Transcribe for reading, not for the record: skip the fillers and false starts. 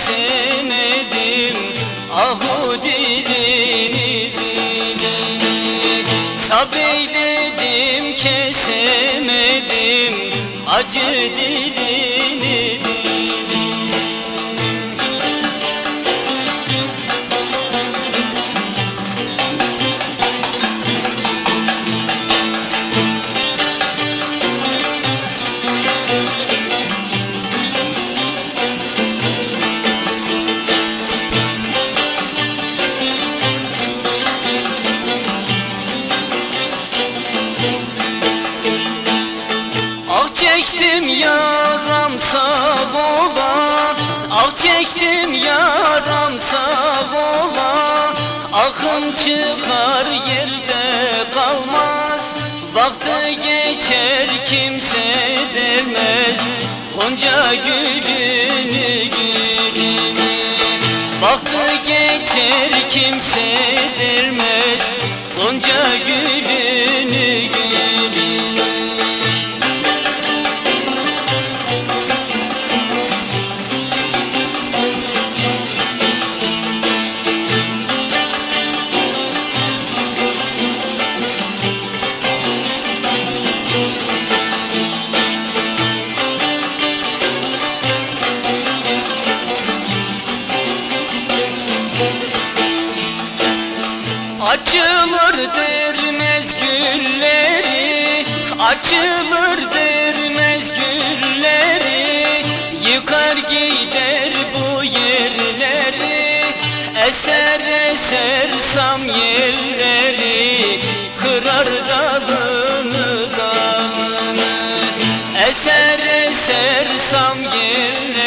kesemedim, ahu dilini dilini. Sabeyledim kesemedim, acı dilini dilini. Ah çektim yaram savola, ah çektim yaram savola. Akın çıkar yerde kalmaz, vakti geçer kimse dermez, Gonca gülünü gülünü. Vakti geçer kimse dermez, Gonca gülünü gülünü. Açılır dermez gülleri, açılır dermez gülleri. Yıkar gider bu yerleri, eser eser sam yerleri. Kırar dalını dalını, eser eser sam yerleri.